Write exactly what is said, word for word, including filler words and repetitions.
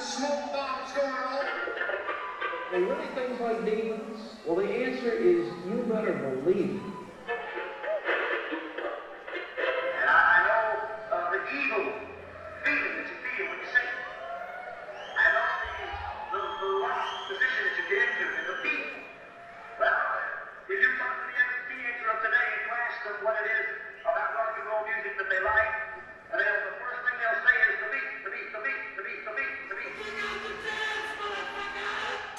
smoke bombs going off. And really things like demons? Well, the answer is you better believe it.